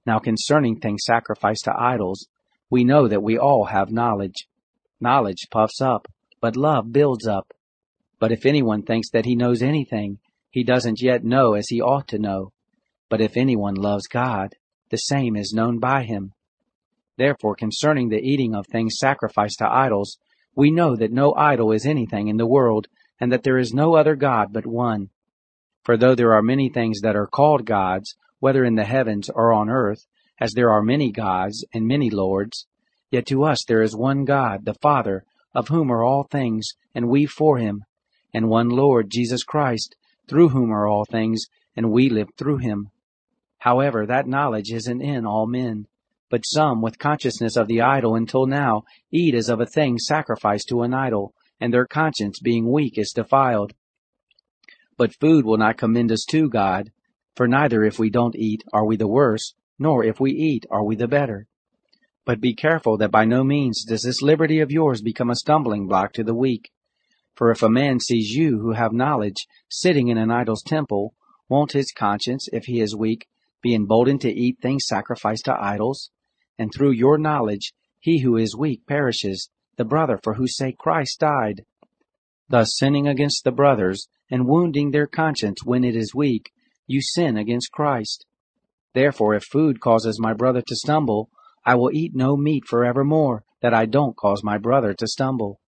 Now concerning things sacrificed to idols, we know that we all have knowledge. Knowledge puffs up, but love builds up. But if anyone thinks that he knows anything, he doesn't yet know as he ought to know. But if anyone loves God, the same is known by him. Therefore, concerning the eating of things sacrificed to idols, we know that no idol is anything in the world, and that there is no other God but one. For though there are many things that are called gods, whether in the heavens or on earth, as there are many gods and many lords, yet to us there is one God, the Father, of whom are all things, and we for him, and one Lord, Jesus Christ, through whom are all things, and we live through him. However, that knowledge isn't in all men, but some, with consciousness of the idol until now, eat as of a thing sacrificed to an idol, and their conscience being weak is defiled. But food will not commend us to God, for neither if we don't eat are we the worse, nor if we eat are we the better. But be careful that by no means does this liberty of yours become a stumbling block to the weak. For if a man sees you who have knowledge sitting in an idol's temple, won't his conscience, if he is weak, be emboldened to eat things sacrificed to idols? And through your knowledge he who is weak perishes, the brother for whose sake Christ died. Thus sinning against the brothers, and wounding their conscience when it is weak, you sin against Christ. Therefore if food causes my brother to stumble, I will eat no meat forevermore, that I don't cause my brother to stumble.